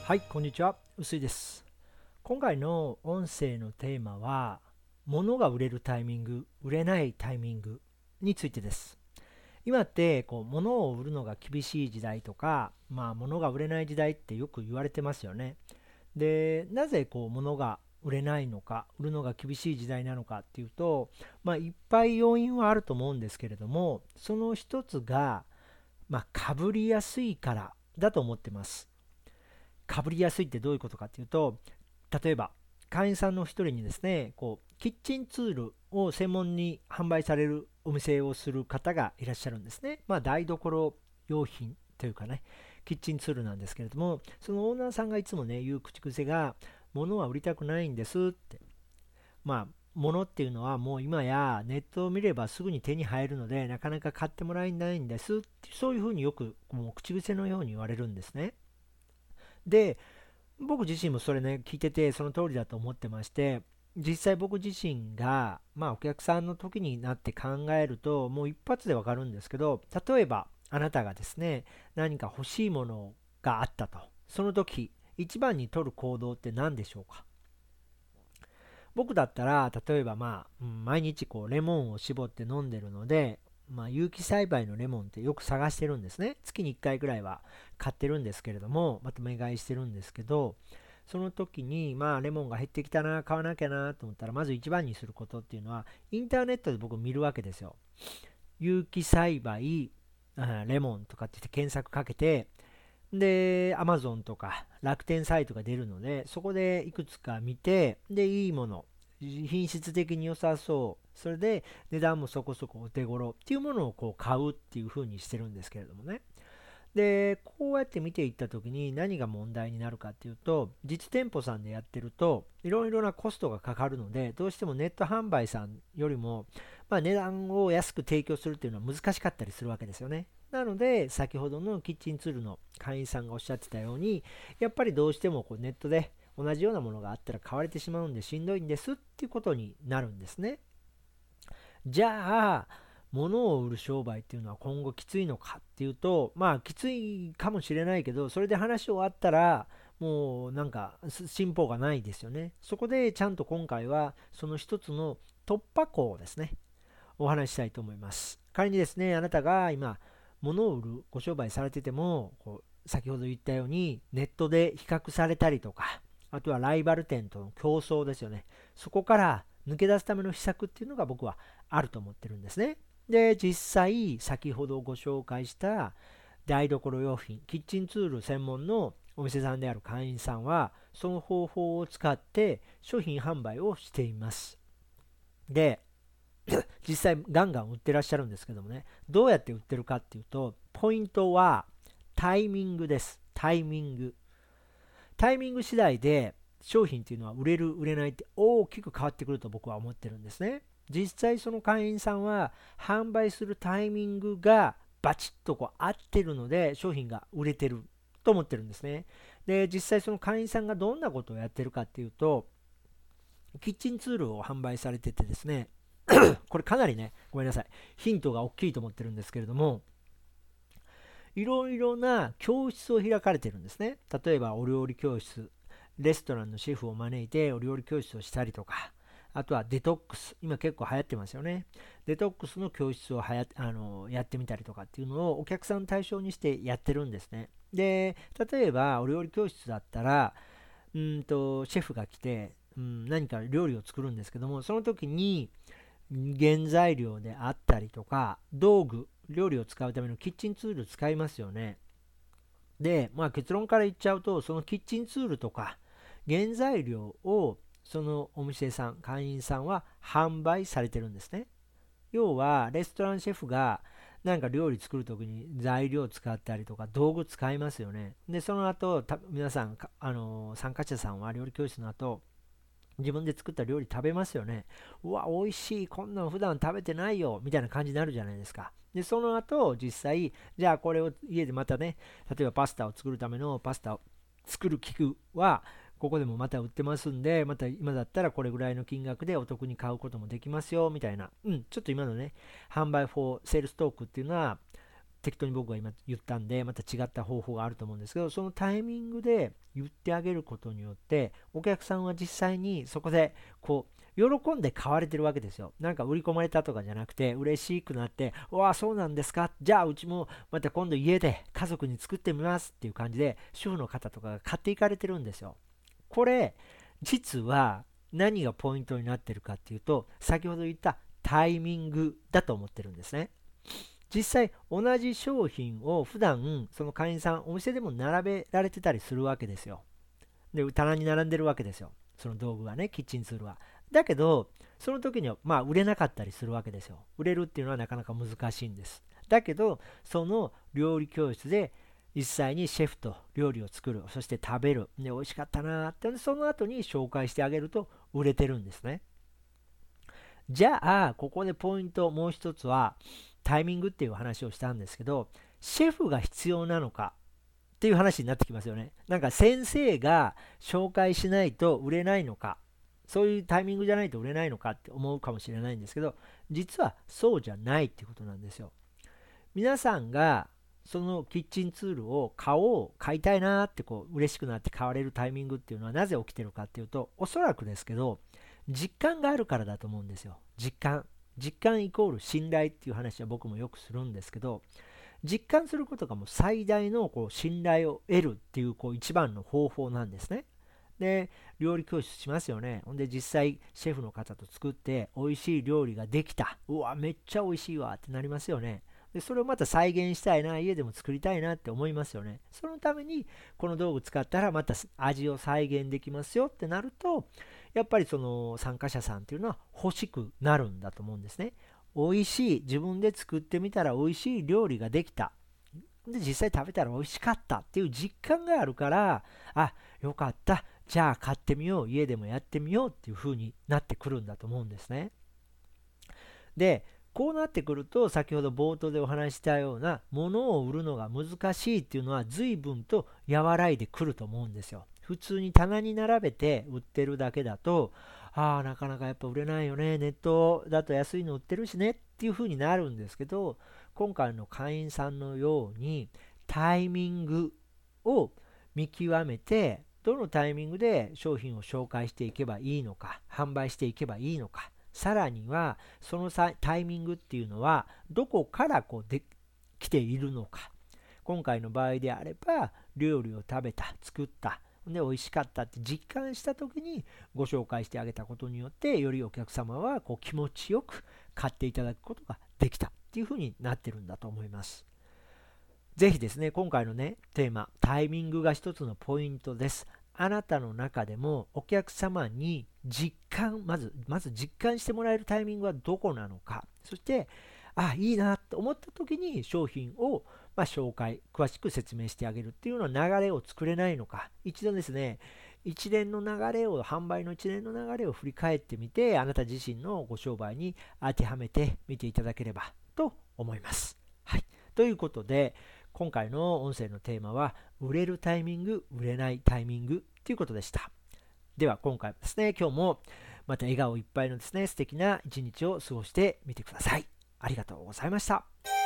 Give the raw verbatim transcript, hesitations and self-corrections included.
はい、こんにちは。薄井です。今回の音声のテーマは、物が売れるタイミング、売れないタイミングについてです。今ってこう物を売るのが厳しい時代とか、まあ、物が売れない時代ってよく言われてますよね。で、なぜこう物が売れないのか、売るのが厳しい時代なのかっていうと、まあ、いっぱい要因はあると思うんですけれども、その一つが、まあ、かぶりやすいからだと思ってます。かぶりやすいってどういうことかっていうと、例えば会員さんの一人にですね、こうキッチンツールを専門に販売されるお店をする方がいらっしゃるんですね。まあ台所用品というかね、キッチンツールなんですけれども、そのオーナーさんがいつもね、言う口癖が、物は売りたくないんですって。まあ、物っていうのはもう今やネットを見ればすぐに手に入るので、なかなか買ってもらえないんですって、そういうふうによくもう口癖のように言われるんですね。で、僕自身もそれね、聞いててその通りだと思ってまして、実際僕自身が、まあお客さんの時になって考えると、もう一発でわかるんですけど、例えばあなたがですね、何か欲しいものがあったと。その時、一番に取る行動って何でしょうか？僕だったら、例えばまあ、うん毎日こうレモンを絞って飲んでるので、まあ、有機栽培のレモンってよく探してるんですね。月にいっかいぐらいは買ってるんですけれども、またお願いしてるんですけど、その時に、まあ、レモンが減ってきたな、買わなきゃなと思ったら、まず一番にすることっていうのは、インターネットで僕見るわけですよ。有機栽培、あレモンとかって言って検索かけて、で、Amazon とか楽天サイトが出るので、そこでいくつか見て、で、いいもの、品質的に良さそう、それで値段もそこそこお手頃っていうものをこう買うっていう風にしてるんですけれどもね。で、こうやって見ていった時に何が問題になるかっていうと、実店舗さんでやってると、いろいろなコストがかかるので、どうしてもネット販売さんよりも、まあ、値段を安く提供するっていうのは難しかったりするわけですよね。なので、先ほどのキッチンツールの会員さんがおっしゃってたように、やっぱりどうしてもこうネットで同じようなものがあったら買われてしまうんでしんどいんですっていうことになるんですね。じゃあ、物を売る商売っていうのは今後きついのかっていうと、まあきついかもしれないけど、それで話終わったら、もうなんか進歩がないですよね。そこでちゃんと今回はその一つの突破口をですね、お話ししたいと思います。仮にですね、あなたが今、物を売るご商売されてても、こう先ほど言ったようにネットで比較されたりとか、あとはライバル店との競争ですよね。そこから抜け出すための秘策っていうのが僕はあると思ってるんですね。で、実際、先ほどご紹介した台所用品、キッチンツール専門のお店さんである会員さんは、その方法を使って商品販売をしています。で、実際ガンガン売ってらっしゃるんですけどもね、どうやって売ってるかっていうと、ポイントはタイミングです。タイミング。タイミング次第で商品っていうのは売れる売れないって大きく変わってくると僕は思ってるんですね。実際その会員さんは販売するタイミングがバチッとこう合ってるので商品が売れてると思ってるんですね。で、実際その会員さんがどんなことをやってるかっていうと、キッチンツールを販売されててですね、これかなりね、ごめんなさい、ヒントが大きいと思ってるんですけれども、いろいろな教室を開かれてるんですね。例えばお料理教室、レストランのシェフを招いてお料理教室をしたりとか、あとはデトックス、今結構流行ってますよね。デトックスの教室をはやあのやってみたりとかっていうのをお客さん対象にしてやってるんですね。で、例えばお料理教室だったら、うんとシェフが来て、うん、何か料理を作るんですけども、その時に原材料であったりとか、道具、料理を使うためのキッチンツール使いますよね。で、まあ結論から言っちゃうと、そのキッチンツールとか原材料をそのお店さん、会員さんは販売されてるんですね。要は、レストランシェフがなんか料理作るときに材料を使ったりとか道具使いますよね。で、その後、た皆さん、あのー参加者さんは料理教室の後、自分で作った料理食べますよね。うわ、美味しい、こんなの普段食べてないよ、みたいな感じになるじゃないですか。で、その後、実際、じゃあこれを家でまたね、例えばパスタを作るためのパスタを作る器具は、ここでもまた売ってますんで、また今だったらこれぐらいの金額でお得に買うこともできますよ、みたいな。うん、ちょっと今のね、販売フォーセールストークっていうのは、 適当に僕が今言ったんでまた違った方法があると思うんですけど、そのタイミングで言ってあげることによってお客さんは実際にそこでこう喜んで買われてるわけですよ。なんか売り込まれたとかじゃなくて嬉しくなって、うわあそうなんですか、じゃあうちもまた今度家で家族に作ってみますっていう感じで主婦の方とかが買っていかれてるんですよ。これ実は何がポイントになってるかっていうと、先ほど言ったタイミングだと思ってるんですね。実際同じ商品を普段その会員さんお店でも並べられてたりするわけですよ。で棚に並んでるわけですよ、その道具がね、キッチンツールは。だけどその時にはまあ売れなかったりするわけですよ。売れるっていうのはなかなか難しいんです。だけどその料理教室で実際にシェフと料理を作る、そして食べる、で美味しかったなーって、その後に紹介してあげると売れてるんですね。じゃあここでポイントもう一つはタイミングっていう話をしたんですけど、シェフが必要なのかっていう話になってきますよね。なんか先生が紹介しないと売れないのか、そういうタイミングじゃないと売れないのかって思うかもしれないんですけど、実はそうじゃないってことなんですよ。皆さんがそのキッチンツールを買おう買いたいなってこう嬉しくなって買われるタイミングっていうのはなぜ起きてるかっていうと、おそらくですけど実感があるからだと思うんですよ。実感実感イコール信頼っていう話は僕もよくするんですけど、実感することがもう最大のこう信頼を得るっていうこう一番の方法なんですね。で料理教室しますよね。ほんで実際シェフの方と作って美味しい料理ができた、うわめっちゃ美味しいわってなりますよね。でそれをまた再現したいな、家でも作りたいなって思いますよね。そのためにこの道具使ったらまた味を再現できますよってなると、やっぱりその参加者さんっていうのは欲しくなるんだと思うんですね。美味しい、自分で作ってみたら美味しい料理ができた、で実際食べたら美味しかったっていう実感があるから、あよかった、じゃあ買ってみよう、家でもやってみようっていう風になってくるんだと思うんですね。でこうなってくると、先ほど冒頭でお話したような物を売るのが難しいっていうのは随分と和らいでくると思うんですよ。普通に棚に並べて売ってるだけだと、ああなかなかやっぱ売れないよね、ネットだと安いの売ってるしねっていう風になるんですけど、今回の会員さんのようにタイミングを見極めて、どのタイミングで商品を紹介していけばいいのか、販売していけばいいのか、さらにはそのタイミングっていうのはどこからこうで来ているのか。今回の場合であれば料理を食べた、作ったで美味しかったって実感した時にご紹介してあげたことによって、よりお客様はこう気持ちよく買っていただくことができたっていう風になってるんだと思います。ぜひですね、今回のねテーマタイミングが一つのポイントです。あなたの中でもお客様に実感まずまず実感してもらえるタイミングはどこなのか、そしてあいいなと思った時に商品をまあ紹介詳しく説明してあげるっていうような流れを作れないのか、一度ですね一連の流れを販売の一連の流れを振り返ってみて、あなた自身のご商売に当てはめてみていただければと思います。はい、ということで今回の音声のテーマは売れるタイミング、売れないタイミングということでした。では今回もですね、今日もまた笑顔いっぱいのですね素敵な一日を過ごしてみてください。ありがとうございました。